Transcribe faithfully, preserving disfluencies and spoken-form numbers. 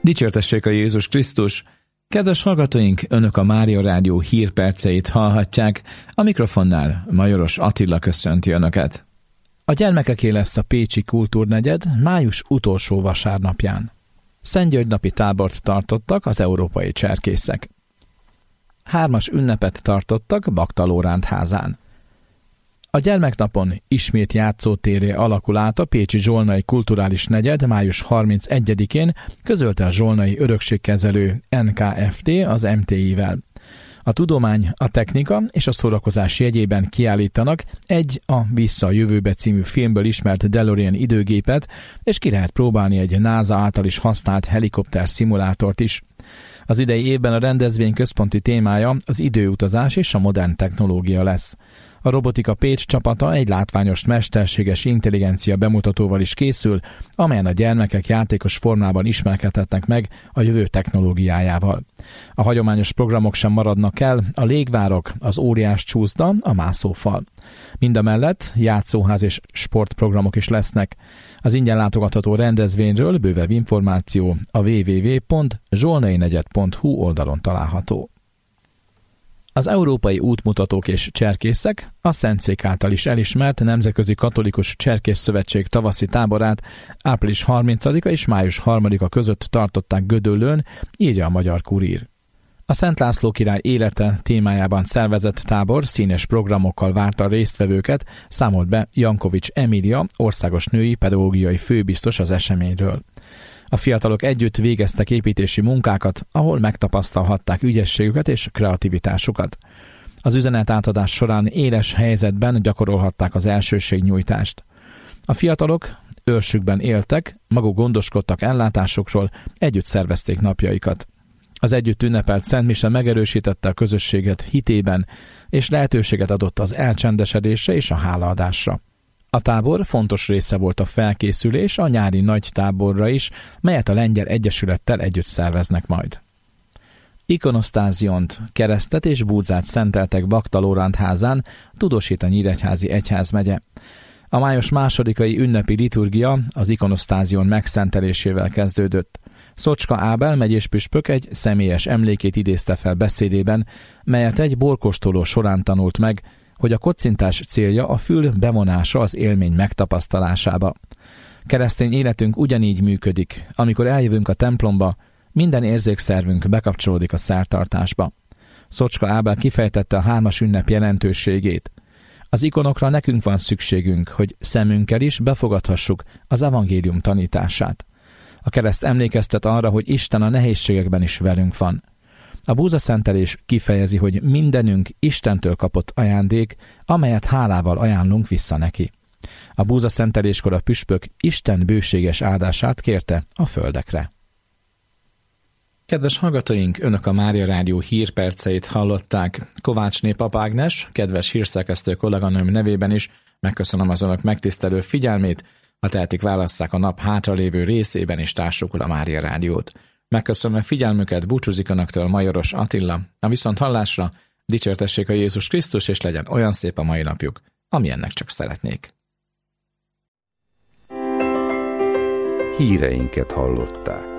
Dicsértessék a Jézus Krisztus! Kedves hallgatóink, Önök a Mária Rádió hírperceit hallhatják, a mikrofonnál Majoros Attila köszönti Önöket. A gyermekeké lesz a pécsi kultúrnegyed május utolsó vasárnapján. Szentgyörgy-napi tábort tartottak az európai cserkészek. Hármas ünnepet tartottak Bakta Lóránt házán. A gyermeknapon ismét játszótérré alakul át a pécsi Zsolnai Kulturális Negyed május harmincegyedikén, közölte a Zsolnai Örökségkezelő en ká ef té az em té i-vel. A tudomány, a technika és a szórakozás jegyében kiállítanak egy a Vissza a jövőbe című filmből ismert DeLorean időgépet, és ki lehet próbálni egy NASA által is használt helikopter szimulátort is. Az idei évben a rendezvény központi témája az időutazás és a modern technológia lesz. A Robotika Pécs csapata egy látványos mesterséges intelligencia bemutatóval is készül, amelyen a gyermekek játékos formában ismerkedhetnek meg a jövő technológiájával. A hagyományos programok sem maradnak el, a légvárok, az óriás csúszda, a mászófal. Mindamellett játszóház és sportprogramok is lesznek. Az ingyen látogatható rendezvényről bővebb információ a double-u double-u double-u pont zsolnainegyed pont hu oldalon található. Az európai útmutatók és cserkészek a Szentszék által is elismert Nemzetközi Katolikus Cserkészszövetség tavaszi táborát április harmincadika és május harmadika között tartották Gödöllőn, írja a Magyar Kurír. A Szent László király élete témájában szervezett tábor színes programokkal várta a résztvevőket, számolt be Jankovics Emília, országos női pedagógiai főbiztos az eseményről. A fiatalok együtt végeztek építési munkákat, ahol megtapasztalhatták ügyességüket és kreativitásukat. Az üzenetátadás során éles helyzetben gyakorolhatták az elsőségnyújtást. A fiatalok őrsükben éltek, maguk gondoskodtak ellátásokról, együtt szervezték napjaikat. Az együtt ünnepelt szentmise megerősítette a közösséget hitében, és lehetőséget adott az elcsendesedésre és a hálaadásra. A tábor fontos része volt a felkészülés a nyári nagy táborra is, melyet a Lengyel Egyesülettel együtt szerveznek majd. Ikonosztáziont, keresztet és búdzát szenteltek Bakta Lóránt házán, tudósít a Nyíregyházi Egyházmegye. A május másodikai ünnepi liturgia az ikonosztázion megszentelésével kezdődött. Szocska Ábel megyés püspök egy személyes emlékét idézte fel beszédében, melyet egy borkóstoló során tanult meg, hogy a kocintás célja a fül bevonása az élmény megtapasztalásába. Keresztény életünk ugyanígy működik, amikor eljövünk a templomba, minden érzékszervünk bekapcsolódik a szertartásba. Szocska Ábel kifejtette a hármas ünnep jelentőségét. Az ikonokra nekünk van szükségünk, hogy szemünkkel is befogadhassuk az evangélium tanítását. A kereszt emlékeztet arra, hogy Isten a nehézségekben is velünk van. A búzaszentelés kifejezi, hogy mindenünk Istentől kapott ajándék, amelyet hálával ajánlunk vissza neki. A búzaszenteléskor a püspök Isten bőséges áldását kérte a földekre. Kedves hallgatóink, Önök a Mária Rádió hírperceit hallották. Kovácsné Pap Ágnes, kedves hírszerkesztő kolléganőm nevében is megköszönöm az Önök megtisztelő figyelmét, ha tehetik, válasszák a nap hátralévő részében is társukul a Mária Rádiót. Megköszönöm a figyelmüket, búcsúzik Önöktől Majoros Attila. A viszont hallásra, dicsértessék a Jézus Krisztus, és legyen olyan szép a mai napjuk, amilyennek csak szeretnék. Híreinket hallották.